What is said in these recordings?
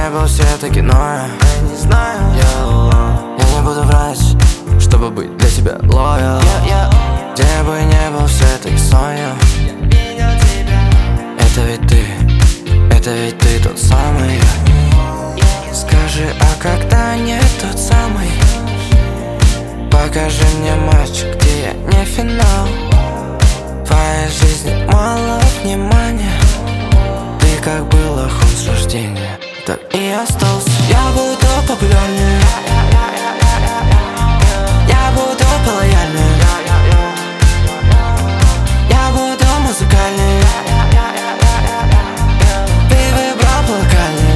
не был все-таки, но я не знаю. Я не буду врать, чтобы быть для тебя лоял. Где бы не был все-таки сонью. Это ведь ты тот самый. Скажи, а когда не тот самый? Покажи мне матч, где я не финал. В твоей жизни мало внимания. Ты как был охун с рождения, так и остался. Я буду популярнее, я буду лояльнее, я буду музыкальнее. Ты выбрал локальнее.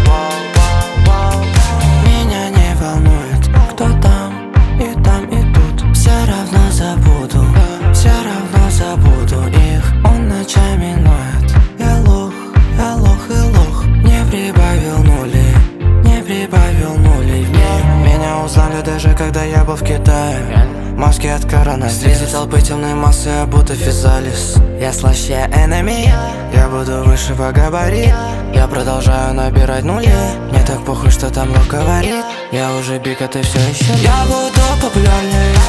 Меня не волнует, кто там, и тут. Все равно забуду, все равно забуду их. Он ночами ноет. Я лох, не прибавил нулей, не прибавил нулей в мир. Меня узнали даже когда я был в Китае. Маски от коронавируса. Среди толпы темной массы обуты физалис. Я слаще enemy, я буду выше по габарит. Я продолжаю набирать нули. Мне так похуй, что там Лок говорит. Я уже биг, а ты все еще. Я буду популярнее,